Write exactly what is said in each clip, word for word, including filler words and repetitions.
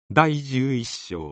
だいじゅういっ章。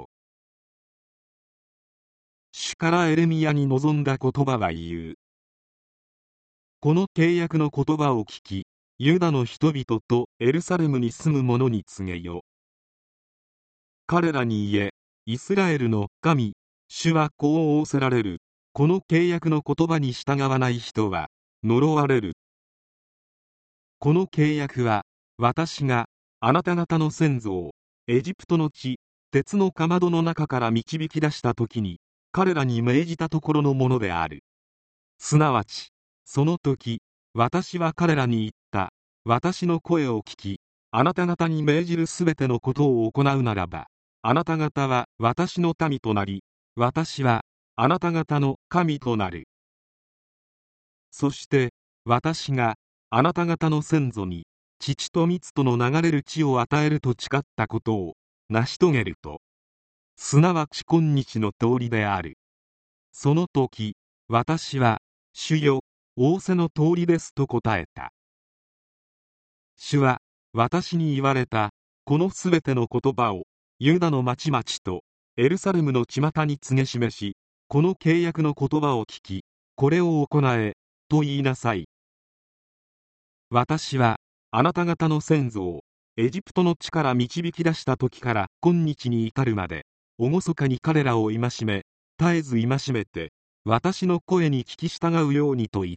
主からエレミヤに望んだ言葉は言う。この契約の言葉を聞き、ユダの人々とエルサレムに住む者に告げよ。彼らに言え、イスラエルの神、主はこう仰せられる。この契約の言葉に従わない人は呪われる。この契約は、私があなた方の先祖をエジプトの地、鉄のかまどの中から導き出した時に彼らに命じたところのものである。すなわちその時、私は彼らに言った。私の声を聞き、あなた方に命じるすべてのことを行うならば、あなた方は私の民となり、私はあなた方の神となる。そして私があなた方の先祖に乳と蜜との流れる地を与えると誓ったことを成し遂げると、すなわち今日の通りである。その時、私は、主よ、仰せの通りですと答えた。主は、私に言われた、このすべての言葉を、ユダの町々と、エルサレムの巷に告げ示し、この契約の言葉を聞き、これを行え、と言いなさい。私は、あなた方の先祖を、エジプトの地から導き出した時から今日に至るまで、厳かに彼らを戒め、絶えず戒めて、私の声に聞き従うようにと言った。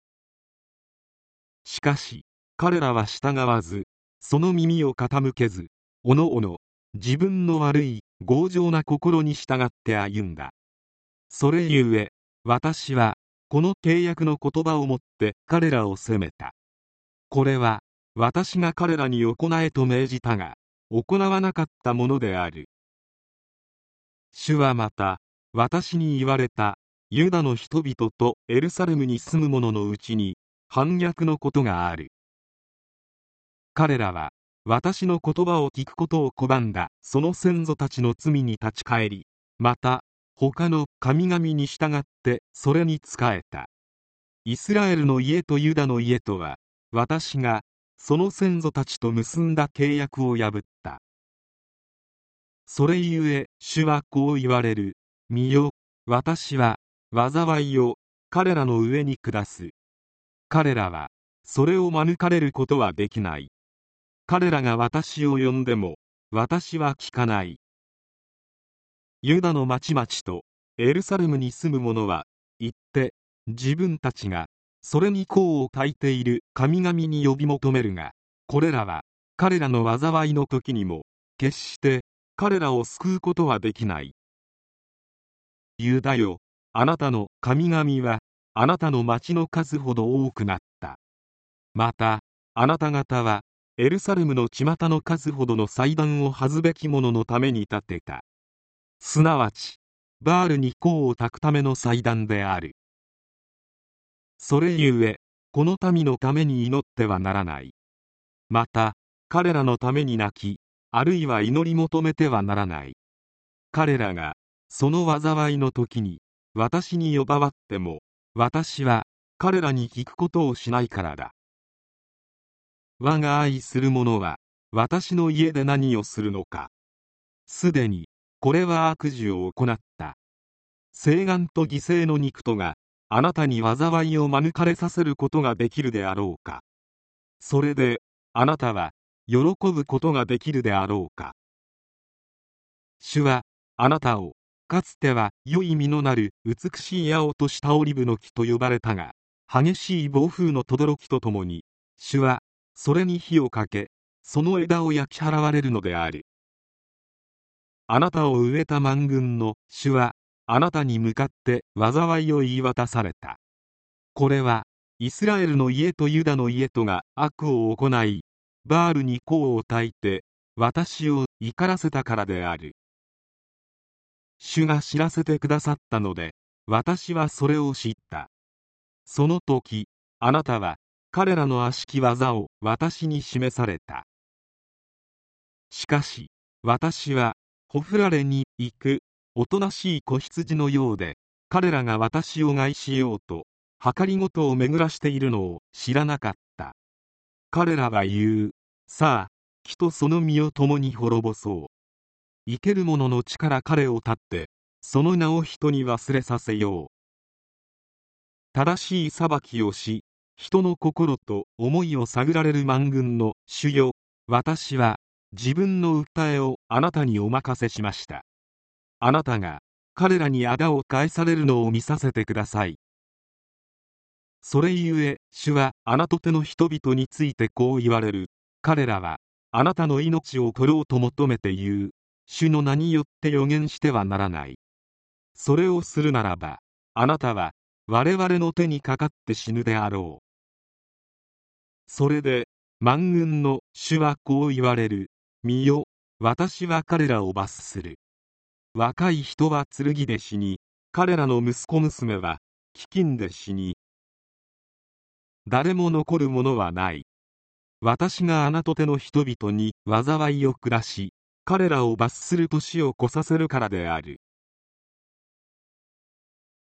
しかし、彼らは従わず、その耳を傾けず、おのおの、自分の悪い、強情な心に従って歩んだ。それゆえ、私は、この契約の言葉をもって彼らを責めた。これは、私が彼らに行えと命じたが、行わなかったものである。主はまた、私に言われた。ユダの人々とエルサレムに住む者のうちに反逆のことがある。彼らは私の言葉を聞くことを拒んだその先祖たちの罪に立ち返り、また他の神々に従ってそれに仕えた。イスラエルの家とユダの家とは、私がその先祖たちと結んだ契約を破った。それゆえ主はこう言われる。見よ、私は災いを彼らの上に下す。彼らはそれを免れることはできない。彼らが私を呼んでも私は聞かない。ユダの町々とエルサレムに住む者は言って、自分たちがそれに功を書いている神々に呼び求めるが、これらは彼らの災いの時にも決して彼らを救うことはできない。ユダよ、あなたの神々はあなたの町の数ほど多くなった。またあなた方はエルサレムの巷の数ほどの祭壇を恥ずべき者のために建てた。すなわちバールに香を焚くための祭壇である。それゆえこの民のために祈ってはならない。また彼らのために泣き、あるいは祈り求めてはならない。彼らがその災いの時に私に呼ばわっても、私は彼らに聞くことをしないからだ。我が愛する者は私の家で何をするのか。すでにこれは悪事を行った。誓願と犠牲の肉とがあなたに災いを免れさせることができるであろうか。それであなたは喜ぶことができるであろうか。主はあなたをかつては良い実のなる美しい青としたオリブの木と呼ばれたが、激しい暴風の轟きとともに主はそれに火をかけ、その枝を焼き払われるのである。あなたを植えた万軍の主はあなたに向かって災いを言い渡された。これはイスラエルの家とユダの家とが悪を行い、バールに香を焚いて私を怒らせたからである。主が知らせてくださったので、私はそれを知った。その時、あなたは彼らの悪しき技を私に示された。しかし、私はホフラレに行くおとなしい子羊のようで、彼らが私を害しようと、計りごとを巡らしているのを知らなかった。彼らは言う。さあ、木とその実を共に滅ぼそう。 生ける者の力彼を立って、その名を人に忘れさせよう。正しい裁きをし、人の心と思いを探られる万軍の主よ、私は自分の訴えをあなたにお任せしました。あなたが彼らに仇を返されるのを見させてください。それゆえ主はあなた手の人々についてこう言われる。彼らはあなたの命を取ろうと求めて言う。主の名によって予言してはならない。それをするならばあなたは我々の手にかかって死ぬであろう。それで万軍の主はこう言われる。見よ、私は彼らを罰する。若い人は剣で死に、彼らの息子娘は飢饉で死に、誰も残るものはない。私があなた手の人々に災いを下し、彼らを罰する年を越させるからである。